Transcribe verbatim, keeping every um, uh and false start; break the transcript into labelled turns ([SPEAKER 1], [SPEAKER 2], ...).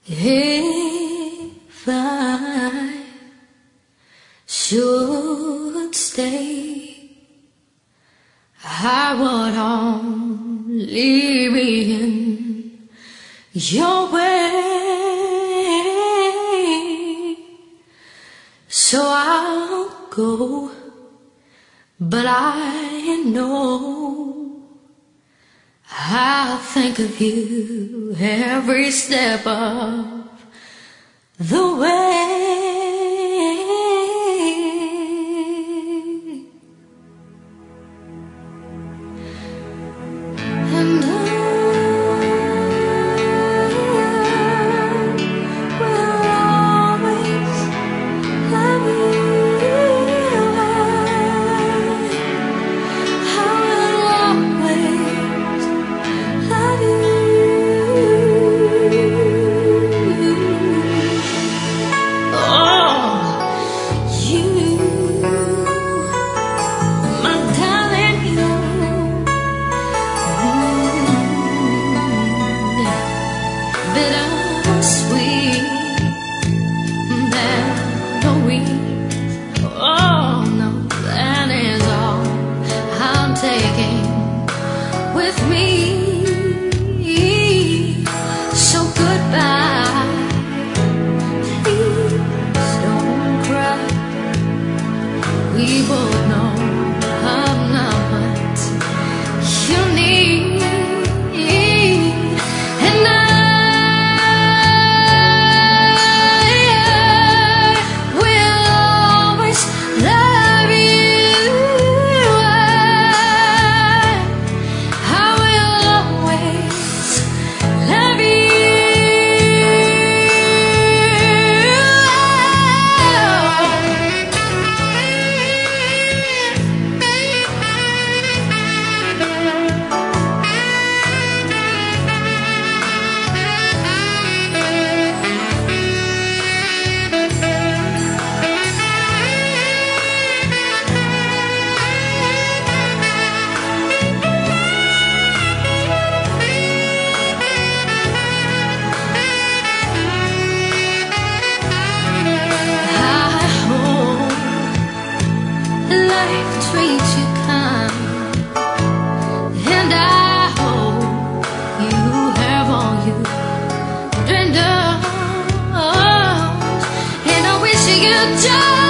[SPEAKER 1] If I should stay, I would only be in your way. So I'll go, but I know I'll think of you every step of the way. And I will always love you. I will always love you. Oh, you, my darling, you. Bittersweet memories. Oh no, that is all I'm taking with me. So goodbye, please don't cry. We both know I'm not what you need, and I will always love you. I will always love you. Life treats you kind, and I hope you have all you dreamed of, and I wish you joy.